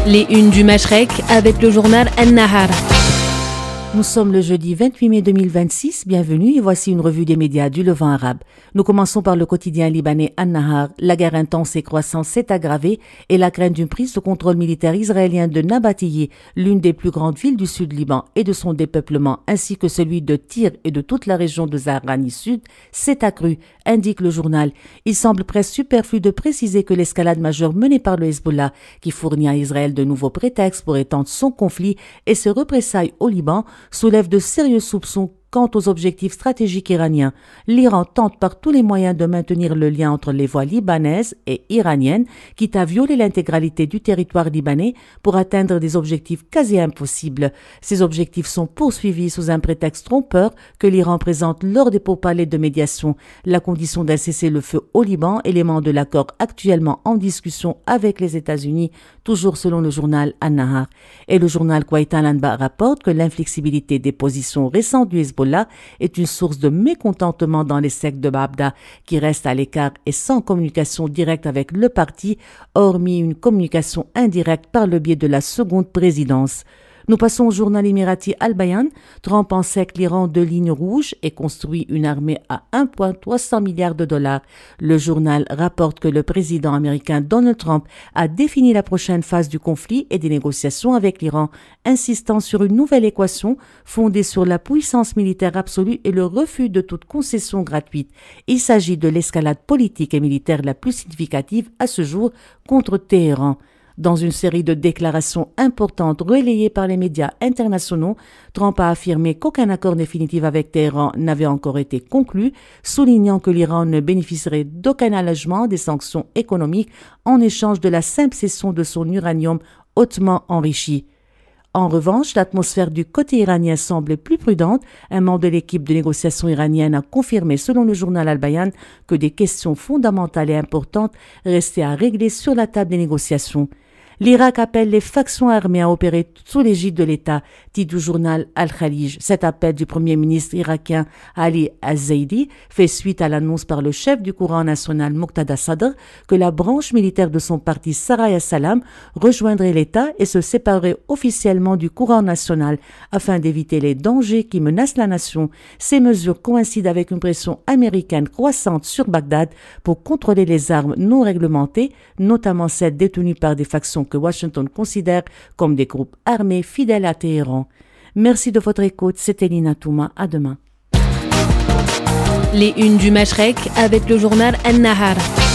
Les unes du Mashrek avec le journal An-Nahar. Nous sommes le jeudi 28 mai 2026, bienvenue et voici une revue des médias du Levant arabe. Nous commençons par le quotidien libanais An-Nahar. La guerre intense et croissante s'est aggravée et la crainte d'une prise de contrôle militaire israélien de Nabatiyeh, l'une des plus grandes villes du sud Liban et de son dépeuplement, ainsi que celui de Tyr et de toute la région de Zahrani Sud, s'est accrue, indique le journal. Il semble presque superflu de préciser que l'escalade majeure menée par le Hezbollah, qui fournit à Israël de nouveaux prétextes pour étendre son conflit et ses représailles au Liban, soulève de sérieux soupçons quant aux objectifs stratégiques iraniens. L'Iran tente par tous les moyens de maintenir le lien entre les voies libanaises et iraniennes, quitte à violer l'intégralité du territoire libanais pour atteindre des objectifs quasi impossibles. Ces objectifs sont poursuivis sous un prétexte trompeur que l'Iran présente lors des pourparlers de médiation. La condition d'un cessez-le-feu au Liban, élément de l'accord actuellement en discussion avec les États-Unis, toujours selon le journal An-Nahar. Et le journal Kouaït Al-Anba rapporte que l'inflexibilité des positions récentes du Hezbollah est une source de mécontentement dans les sectes de Baabda, qui restent à l'écart et sans communication directe avec le parti, hormis une communication indirecte par le biais de la seconde présidence. Nous passons au journal émirati Al-Bayan. Trump pensait que l'Iran de ligne rouge et construit une armée à 1,3 milliard de dollars. Le journal rapporte que le président américain Donald Trump a défini la prochaine phase du conflit et des négociations avec l'Iran, insistant sur une nouvelle équation fondée sur la puissance militaire absolue et le refus de toute concession gratuite. Il s'agit de l'escalade politique et militaire la plus significative à ce jour contre Téhéran. Dans une série de déclarations importantes relayées par les médias internationaux, Trump a affirmé qu'aucun accord définitif avec Téhéran n'avait encore été conclu, soulignant que l'Iran ne bénéficierait d'aucun allègement des sanctions économiques en échange de la simple cession de son uranium hautement enrichi. En revanche, l'atmosphère du côté iranien semble plus prudente. Un membre de l'équipe de négociation iranienne a confirmé, selon le journal Al-Bayan, que des questions fondamentales et importantes restaient à régler sur la table des négociations. L'Irak appelle les factions armées à opérer sous l'égide de l'État, dit du journal Al-Khalij. Cet appel du premier ministre irakien Ali Az-Zaidi fait suite à l'annonce par le chef du courant national Muqtada Sadr que la branche militaire de son parti Saraya Salam rejoindrait l'État et se séparerait officiellement du courant national afin d'éviter les dangers qui menacent la nation. Ces mesures coïncident avec une pression américaine croissante sur Bagdad pour contrôler les armes non réglementées, notamment celles détenues par des factions que Washington considère comme des groupes armés fidèles à Téhéran. Merci de votre écoute, c'était Lina Touma, à demain. Les unes du Mashrek avec le journal An-Nahar.